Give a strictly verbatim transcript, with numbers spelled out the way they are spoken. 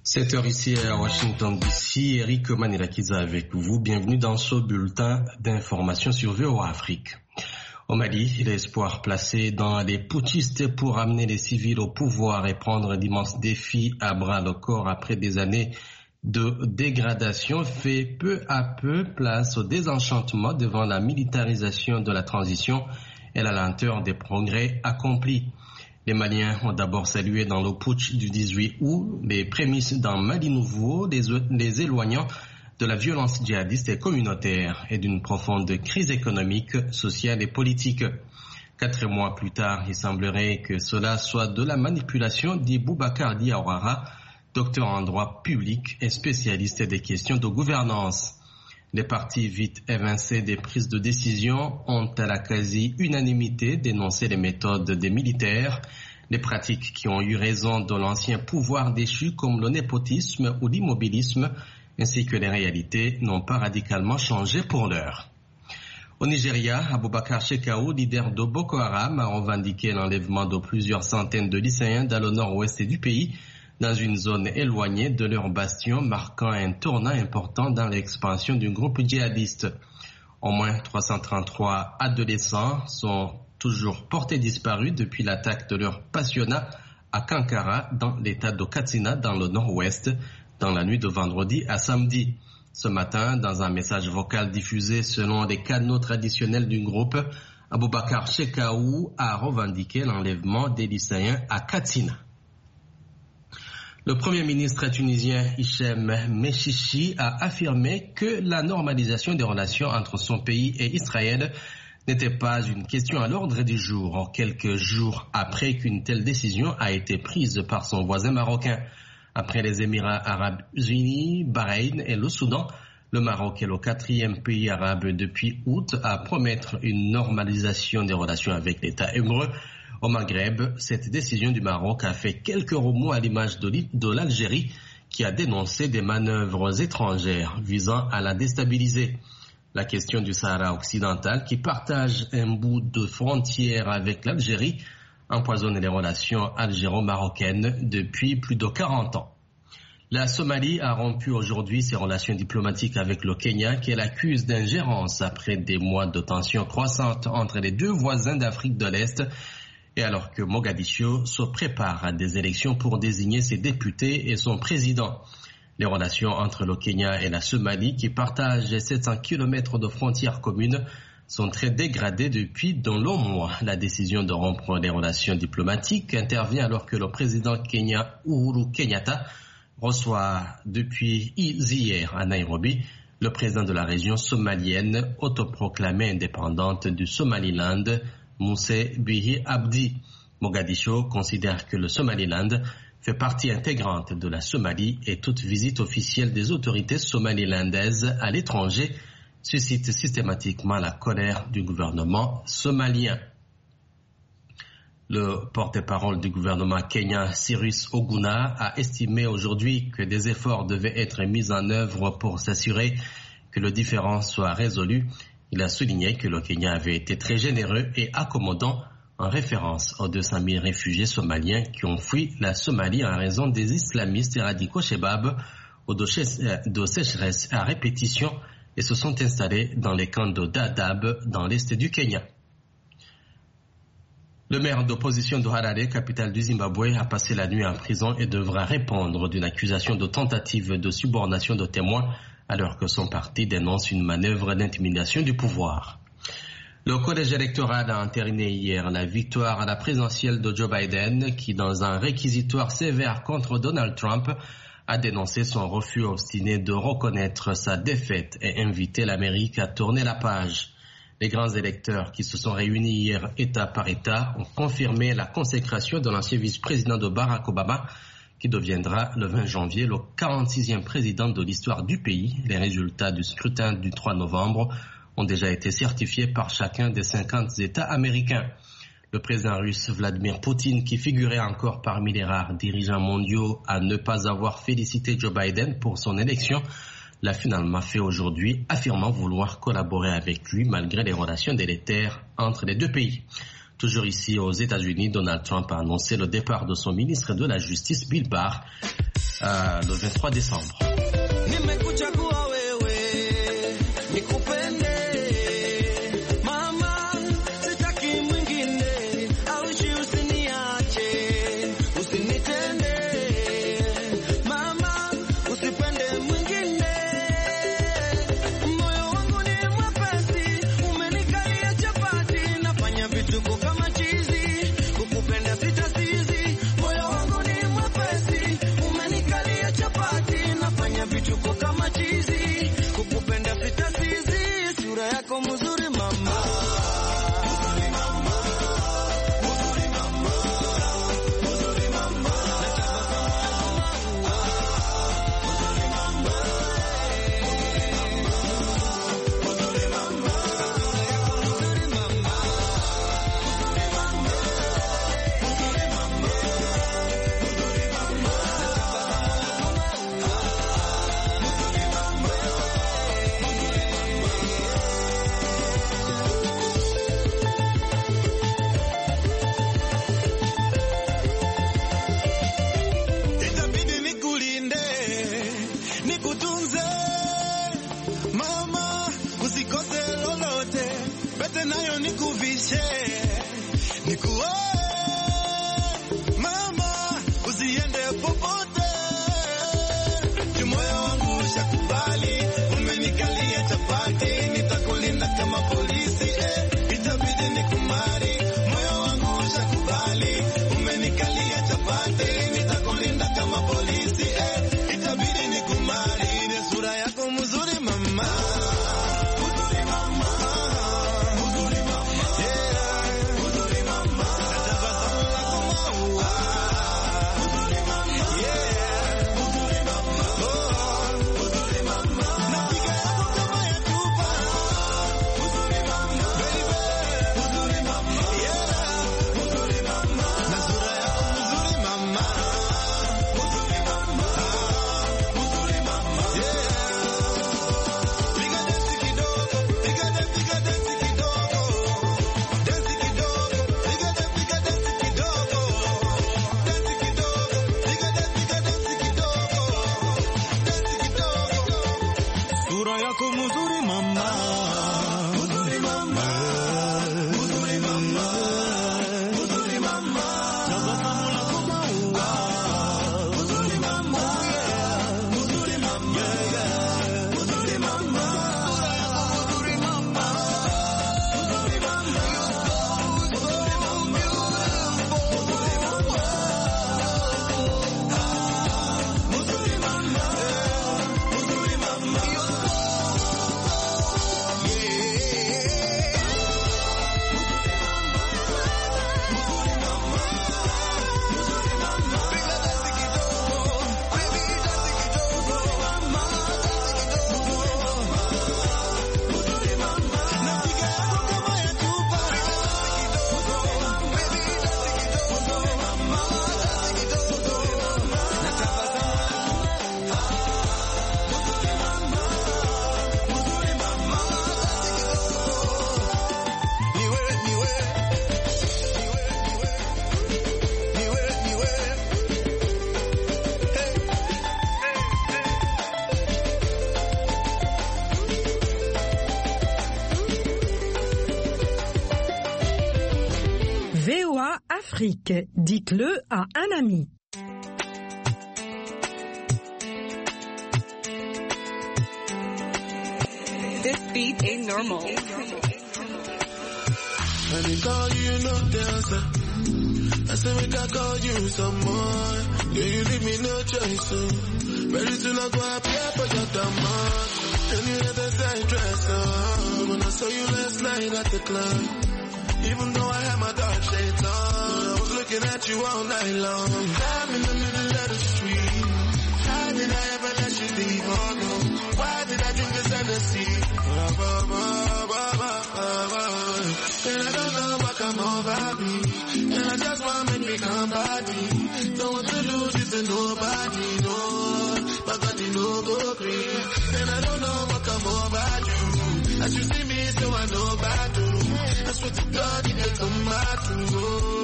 sept heures ici à Washington D C, Eric Manirakiza avec vous. Bienvenue dans ce bulletin d'information sur V O A Afrique. Au Mali, l'espoir placé dans les putschistes pour amener les civils au pouvoir et prendre d'immenses défis à bras le corps après des années de dégradation fait peu à peu place au désenchantement devant la militarisation de la transition et la lenteur des progrès accomplis. Les Maliens ont d'abord salué dans le putsch du dix-huit août les prémices d'un Mali nouveau, les, les éloignant de la violence djihadiste et communautaire et d'une profonde crise économique, sociale et politique. Quatre mois plus tard, il semblerait que cela soit de la manipulation, dit Boubacar Diawara, docteur en droit public et spécialiste des questions de gouvernance. Les partis vite évincés des prises de décision ont à la quasi-unanimité dénoncé les méthodes des militaires, les pratiques qui ont eu raison de l'ancien pouvoir déchu comme le népotisme ou l'immobilisme, ainsi que les réalités n'ont pas radicalement changé pour l'heure. Au Nigeria, Aboubakar Shekau, leader de Boko Haram, a revendiqué l'enlèvement de plusieurs centaines de lycéens dans le nord-ouest du pays, dans une zone éloignée de leur bastion, marquant un tournant important dans l'expansion du groupe djihadiste. Au moins trois cent trente-trois adolescents sont toujours portés disparus depuis l'attaque de leur pensionnat à Kankara, dans l'état de Katsina, dans le nord-ouest, dans la nuit de vendredi à samedi. Ce matin, dans un message vocal diffusé selon les canaux traditionnels du groupe, Aboubakar Shekau a revendiqué l'enlèvement des lycéens à Katsina. Le Premier ministre tunisien Hichem Mechichi a affirmé que la normalisation des relations entre son pays et Israël n'était pas une question à l'ordre du jour, quelques jours après qu'une telle décision a été prise par son voisin marocain. Après les Émirats arabes unis, Bahreïn et le Soudan, le Maroc est le quatrième pays arabe depuis août à promettre une normalisation des relations avec l'État hébreu. Au Maghreb, cette décision du Maroc a fait quelques remous à l'image de l'Algérie qui a dénoncé des manœuvres étrangères visant à la déstabiliser. La question du Sahara occidental, qui partage un bout de frontière avec l'Algérie, empoisonne les relations algéro-marocaines depuis plus de quarante ans. La Somalie a rompu aujourd'hui ses relations diplomatiques avec le Kenya, qu'elle accuse d'ingérence après des mois de tensions croissantes entre les deux voisins d'Afrique de l'Est, et alors que Mogadiscio se prépare à des élections pour désigner ses députés et son président. Les relations entre le Kenya et la Somalie, qui partagent sept cents kilomètres de frontières communes, sont très dégradées depuis de longs mois. La décision de rompre les relations diplomatiques intervient alors que le président Kenya Uhuru Kenyatta reçoit depuis hier à Nairobi le président de la région somalienne autoproclamée indépendante du Somaliland, Moussa Bihi Abdi. Mogadiscio considère que le Somaliland fait partie intégrante de la Somalie et toute visite officielle des autorités somalilandaises à l'étranger suscite systématiquement la colère du gouvernement somalien. Le porte-parole du gouvernement kenyan, Cyrus Oguna, a estimé aujourd'hui que des efforts devaient être mis en œuvre pour s'assurer que le différend soit résolu. Il a souligné que le Kenya avait été très généreux et accommodant en référence aux deux cent mille réfugiés somaliens qui ont fui la Somalie en raison des islamistes et radicaux Shebab ou de sécheresse à répétition et se sont installés dans les camps de Dadaab dans l'est du Kenya. Le maire d'opposition de Harare, capitale du Zimbabwe, a passé la nuit en prison et devra répondre d'une accusation de tentative de subornation de témoins alors que son parti dénonce une manœuvre d'intimidation du pouvoir. Le collège électoral a entériné hier la victoire à la présidentielle de Joe Biden qui, dans un réquisitoire sévère contre Donald Trump, a dénoncé son refus obstiné de reconnaître sa défaite et invité l'Amérique à tourner la page. Les grands électeurs qui se sont réunis hier État par État ont confirmé la consécration de l'ancien vice-président de Barack Obama qui deviendra le vingt janvier le quarante-sixième président de l'histoire du pays. Les résultats du scrutin du trois novembre ont déjà été certifiés par chacun des cinquante États américains. Le président russe Vladimir Poutine, qui figurait encore parmi les rares dirigeants mondiaux à ne pas avoir félicité Joe Biden pour son élection, l'a finalement fait aujourd'hui, affirmant vouloir collaborer avec lui malgré les relations délétères entre les deux pays. Toujours ici aux États-Unis, Donald Trump a annoncé le départ de son ministre de la Justice, Bill Barr, euh, le vingt-trois décembre. V O A Afrique, dites-le à un ami. This beat ain't normal. And they call you no dancer. I say make I call you some more. Yeah, you leave me no choice. So very soon I go appear for your demand. And you let the side dress on. When I saw you last night at the club, even though I had my dark shades on, I was looking at you all night long. I'm in the middle of the street. How did I ever let you leave? Oh no, why did I drink this Hennessy? And I don't know what come over me. And I just want to make me come body. Don't want to lose it to nobody, no. My body no go green. And I don't know what come over you. As you see me, so I know about you. As swear to God, it dey come back to go.